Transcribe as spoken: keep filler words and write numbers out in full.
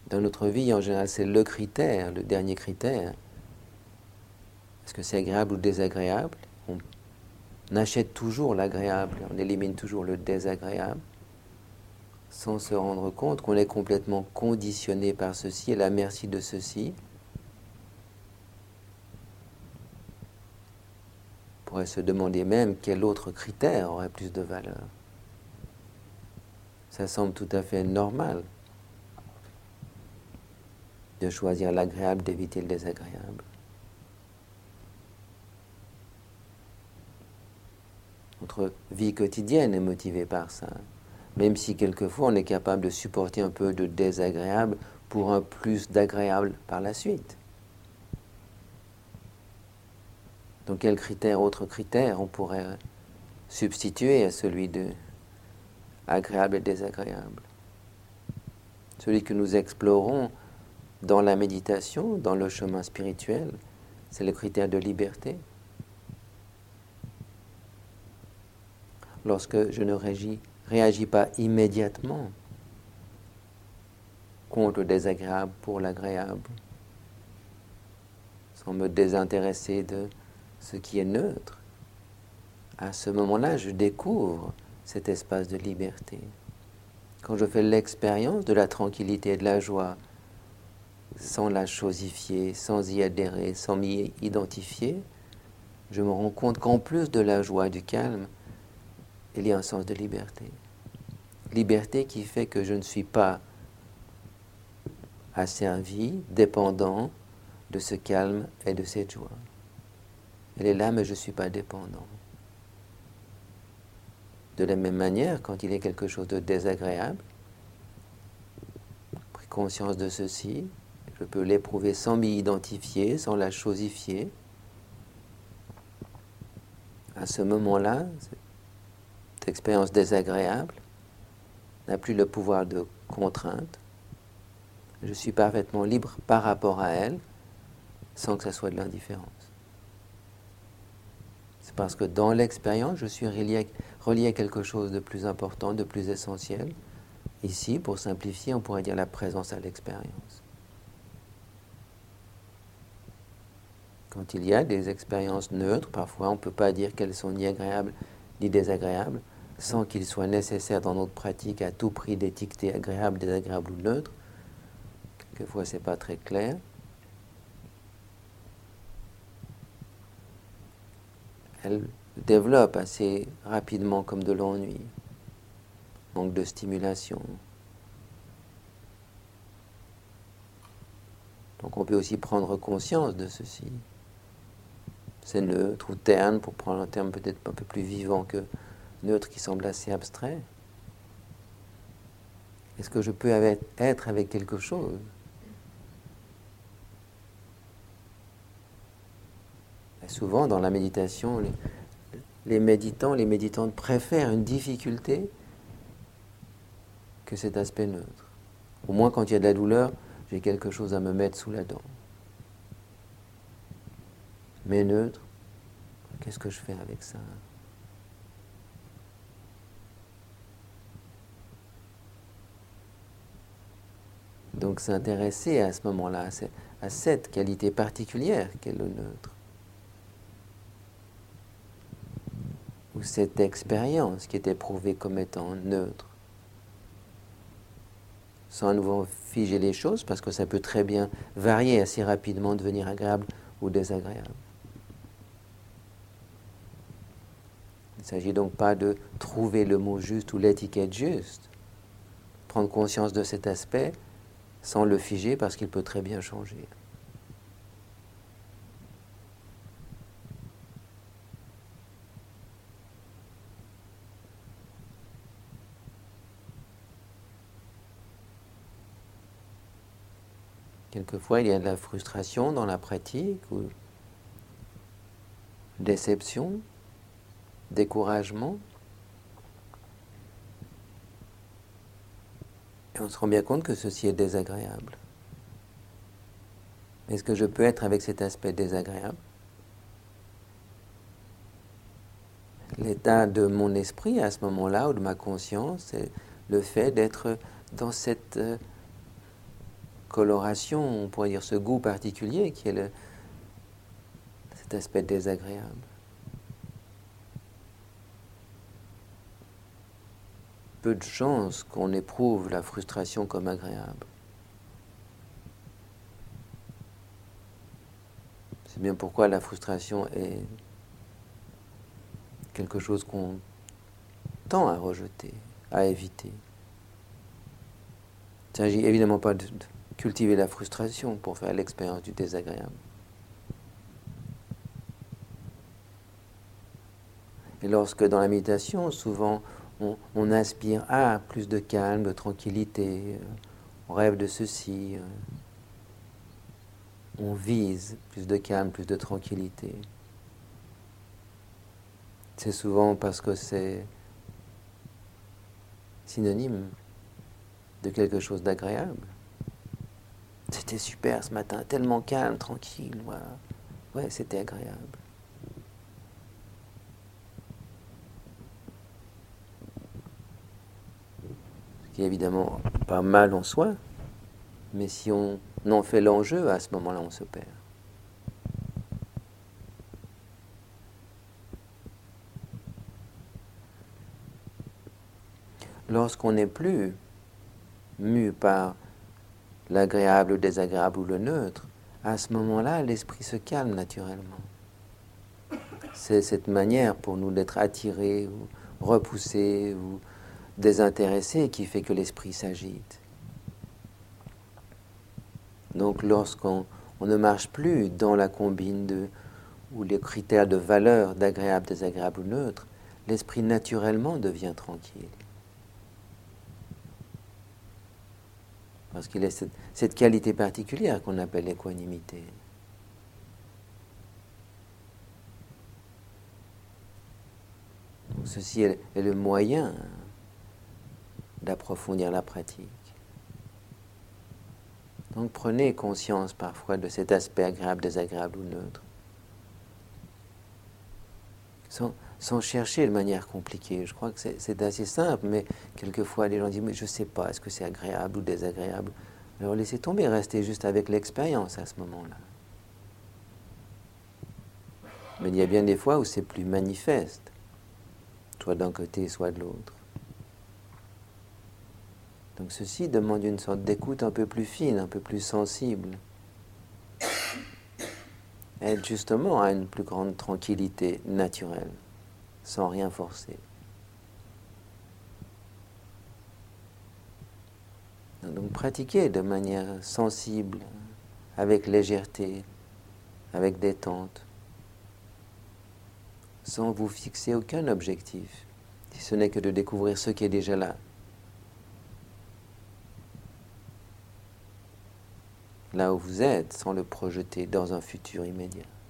Dans notre vie, en général, c'est le critère, le dernier critère. Est-ce que c'est agréable ou désagréable? On achète toujours l'agréable, on élimine toujours le désagréable, sans se rendre compte qu'on est complètement conditionné par ceci et la merci de ceci. On pourrait se demander même quel autre critère aurait plus de valeur. Ça semble tout à fait normal de choisir l'agréable, d'éviter le désagréable. Notre vie quotidienne est motivée par ça, même si quelquefois on est capable de supporter un peu de désagréable pour un plus d'agréable par la suite. Donc quel critère, autre critère, on pourrait substituer à celui de agréable et désagréable? Celui que nous explorons dans la méditation, dans le chemin spirituel, c'est le critère de liberté. Lorsque je ne réagis, réagis pas immédiatement contre le désagréable pour l'agréable, sans me désintéresser de ce qui est neutre, à ce moment-là, je découvre cet espace de liberté. Quand je fais l'expérience de la tranquillité et de la joie, sans la chosifier, sans y adhérer, sans m'y identifier, je me rends compte qu'en plus de la joie et du calme, il y a un sens de liberté. Liberté qui fait que je ne suis pas asservi, dépendant de ce calme et de cette joie. Elle est là, mais je ne suis pas dépendant. De la même manière, quand il y a quelque chose de désagréable, j'ai pris conscience de ceci, je peux l'éprouver sans m'y identifier, sans la chosifier. À ce moment-là, cette expérience désagréable n'a plus le pouvoir de contrainte. Je suis parfaitement libre par rapport à elle, sans que ça soit de l'indifférence. C'est parce que dans l'expérience, je suis relié, relié à quelque chose de plus important, de plus essentiel. Ici, pour simplifier, on pourrait dire la présence à l'expérience. Quand il y a des expériences neutres, parfois on ne peut pas dire qu'elles sont ni agréables ni désagréables, sans qu'il soit nécessaire dans notre pratique à tout prix d'étiqueter agréable, désagréable ou neutre. Quelquefois, ce n'est pas très clair. Elle développe assez rapidement comme de l'ennui, manque de stimulation. Donc on peut aussi prendre conscience de ceci. C'est neutre ou terne, pour prendre un terme peut-être un peu plus vivant que neutre qui semble assez abstrait. Est-ce que je peux être avec quelque chose? Et souvent dans la méditation, les, les méditants, les méditantes préfèrent une difficulté que cet aspect neutre. Au moins quand il y a de la douleur, j'ai quelque chose à me mettre sous la dent. Mais neutre, qu'est-ce que je fais avec ça? Donc s'intéresser à ce moment-là, à cette qualité particulière qu'est le neutre. Ou cette expérience qui est éprouvée comme étant neutre. Sans à nouveau figer les choses, parce que ça peut très bien varier assez rapidement, devenir agréable ou désagréable. Il ne s'agit donc pas de trouver le mot juste ou l'étiquette juste. Prendre conscience de cet aspect sans le figer parce qu'il peut très bien changer. Quelquefois, il y a de la frustration dans la pratique, ou déception, découragement. Et on se rend bien compte que ceci est désagréable. Est-ce que je peux être avec cet aspect désagréable? L'état de mon esprit à ce moment-là, ou de ma conscience, c'est le fait d'être dans cette coloration, on pourrait dire ce goût particulier qui est le, cet aspect désagréable. Peu de chances qu'on éprouve la frustration comme agréable. C'est bien pourquoi la frustration est quelque chose qu'on tend à rejeter, à éviter. Il ne s'agit évidemment pas de cultiver la frustration pour faire l'expérience du désagréable. Et lorsque dans la méditation, souvent, on, on aspire à plus de calme, de tranquillité, on rêve de ceci, on vise plus de calme, plus de tranquillité. C'est souvent parce que c'est synonyme de quelque chose d'agréable. C'était super ce matin, tellement calme, tranquille, voilà. Ouais, c'était agréable. Ce qui est évidemment pas mal en soi, mais si on en fait l'enjeu, à ce moment-là, on se perd. Lorsqu'on n'est plus mu par l'agréable, le désagréable ou le neutre, à ce moment-là, l'esprit se calme naturellement. C'est cette manière pour nous d'être attirés, ou repoussés, ou désintéressés qui fait que l'esprit s'agite. Donc lorsqu'on on ne marche plus dans la combine de, ou les critères de valeur d'agréable, désagréable ou neutre, l'esprit naturellement devient tranquille. Parce qu'il a cette, cette qualité particulière qu'on appelle l'équanimité. Donc ceci est, est le moyen d'approfondir la pratique. Donc prenez conscience parfois de cet aspect agréable, désagréable ou neutre. Sans, sans chercher de manière compliquée. Je crois que c'est, c'est assez simple, mais quelquefois les gens disent « mais je ne sais pas, est-ce que c'est agréable ou désagréable ?» Alors laissez tomber, restez juste avec l'expérience à ce moment-là. Mais il y a bien des fois où c'est plus manifeste, soit d'un côté, soit de l'autre. Donc ceci demande une sorte d'écoute un peu plus fine, un peu plus sensible. Aide justement à une plus grande tranquillité naturelle, sans rien forcer. Donc pratiquez de manière sensible, avec légèreté, avec détente, sans vous fixer aucun objectif, si ce n'est que de découvrir ce qui est déjà là. Là où vous êtes, sans le projeter dans un futur immédiat.